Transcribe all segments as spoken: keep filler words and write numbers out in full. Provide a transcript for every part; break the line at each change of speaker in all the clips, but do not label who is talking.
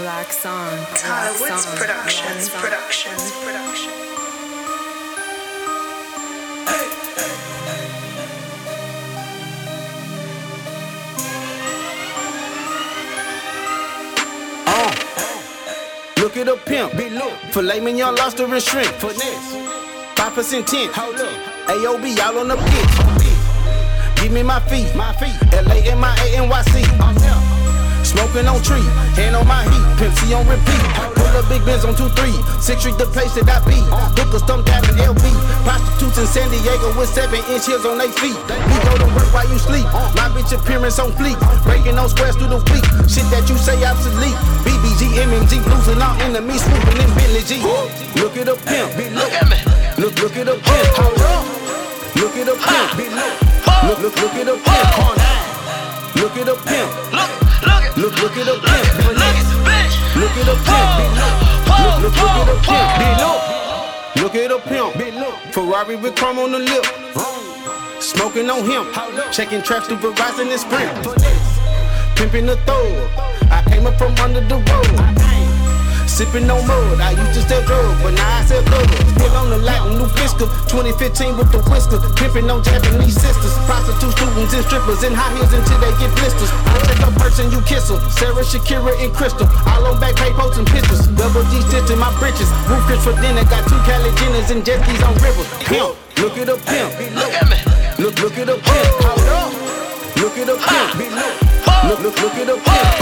Relax on.
Tyler
Relax
Woods
on,
Productions,
relax on.
Productions, Production.
Look at a pimp, filet mignon, lobster and shrimp. Five percent tint, A O B all on the pitch. Give me my feet, my feet. L A M I A N Y C. Smoking on tree, hand on my heat. Pimp C on repeat. Pull up big Benz on two three. Six Street the place that I be. Hookers stumped out in L B. Prostitutes in San Diego with seven inch heels on their feet. We go to work while you sleep. My bitch appearance on fleek. Breaking those squares through the week. Shit that you say obsolete. B B G, M M G, losing all enemies, swooping in Bentley G. Look at a pimp.
Look at me.
Look, look at a pimp. Look at a pimp. Look, look, look at a pimp. Look at a pimp.
Look, look at,
Look, look at a pimp.
look at the bitch.
Look at a pimp. Look, look, look at a pimp. Look at a pimp. Ferrari with chrome on the lip. Smoking on him. Checking traps through Verizon and Sprint. Pimping the throw. I came up from under the road. Sipping no mud. I used to sell drugs, but now I sell drugs. Still on the Latin new fiscal. twenty fifteen with the whisker. Pimping on Japanese sisters. Prostitutes, students, and strippers in high heels until they get blisters. I take a person, you kiss them. Sarah, Shakira, and Crystal. All on back pay posts and pictures. Double G stitch in my britches. Roof Chris for dinner. Got two Cali Jenners and jet skis on river. Pimp. Look at a pimp.
Look at me.
Look, look at a pimp. Look at a pimp. Look, look, look at a pimp.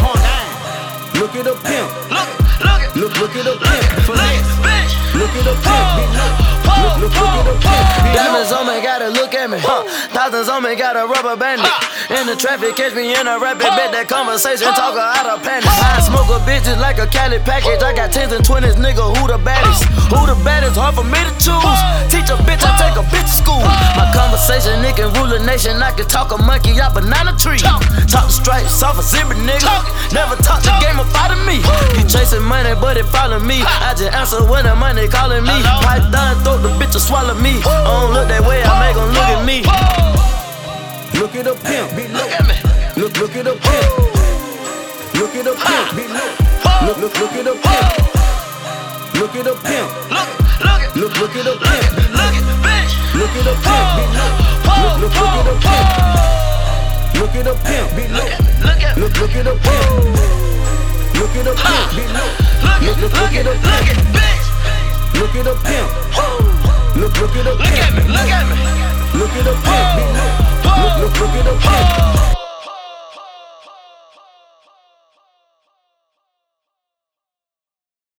Look at a pimp.
Look, look at,
Look, look at a
look at,
pimp.
look at the bitch.
Look at a pimp. Look, look, look at a pimp.
Diamonds on me, gotta look at me. Huh. Thousands on me, got a rubber bandit. In the traffic, catch me in a rapid bit. That conversation, talk her out of panic. I smoke a bitches like a Cali package. I got tens and twenties, nigga, who the baddest? Who the baddest? Hard for me to choose. Teach a bitch, I take a bitch to school. My conversation, nigga, rule a nation. I can talk a monkey out banana tree. Talk the stripes off a zebra, nigga. Never talk the game up out of me. You chasing money, but it follow me. I just answer when the money calling me. Pipe down, throat the bitch to swallow me. I don't look that way, I make them look at me.
Look at a pimp.
Look at me.
Look, look at a pimp. Look at a pimp. Look, look, look at a pimp. Look at a pimp.
Look, look at,
Look, look at a
look
pimp.
at, look at the bitch.
Look at a pimp. Look, look, look at a pimp. Look at a pimp.
Look at, look at,
Look, look at a pimp. Look at a pimp.
look at, look at, look at the bitch.
Look at a pimp. Look, look at a
Look at
pimp.
me, look at me.
Look at a pimp. Look, look, look at a pimp.